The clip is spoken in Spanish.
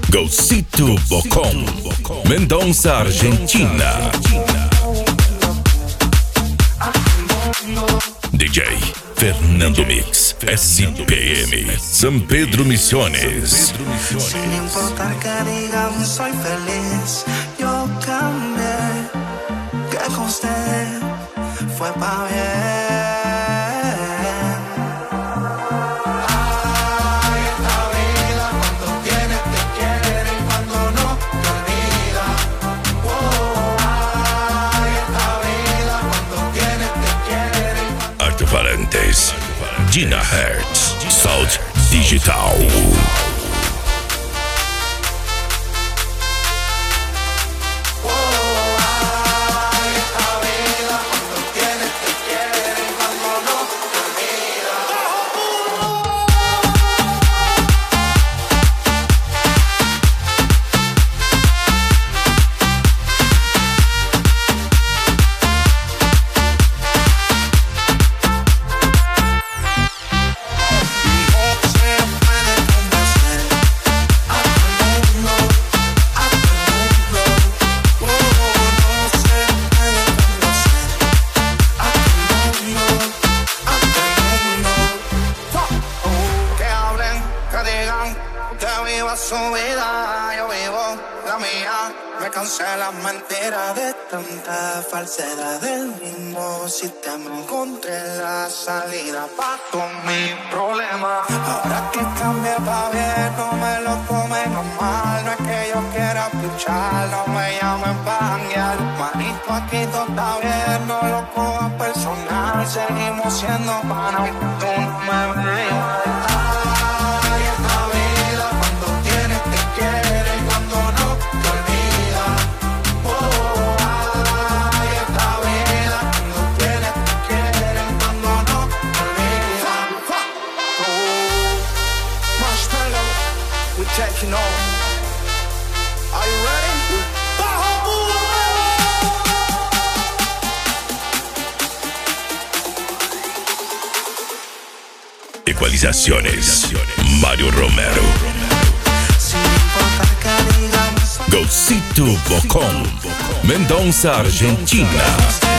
Gocito Bocón, Mendoza, Argentina. DJ Fernando Mix, SPM, San Pedro Misiones. Sin importar que digan soy feliz, yo cambié, que con usted fue pa' bien. Ay, esta vida cuando tienes te quiere y cuando no te olvida. Ay, esta vida cuando tienes te quiere y cuando... Altoparentes, Gina Hertz, South Digital. Su vida, yo vivo la mía. Me cansé las mentiras de tanta falsedad del mismo sistema. Encontré la salida pa' todos mis problemas. Ahora que cambié pa' bien, no me lo tomen a mal. No es que yo quiera puchar, no me llamen pa' janguear. Manito, aquí todo está bien, no lo cojas personal. Seguimos siendo panas y tú no me ves. Taking on. Are you ready? Ecualizaciones, Mario Romero. Gocito Bocón, Mendoza, Argentina.